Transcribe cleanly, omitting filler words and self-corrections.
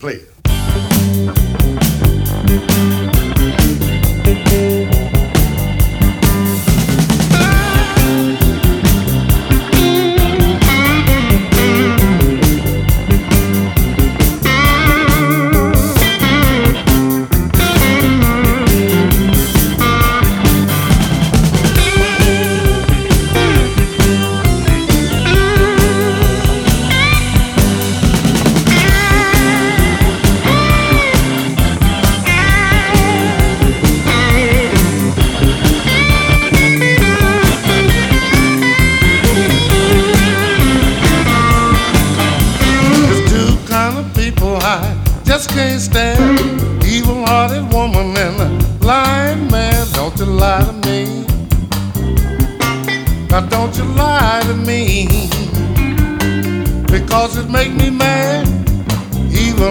Play it. Just can't stand evil-hearted woman and a blind man. Don't you lie to me. Now don't you lie to me, because it make me mad.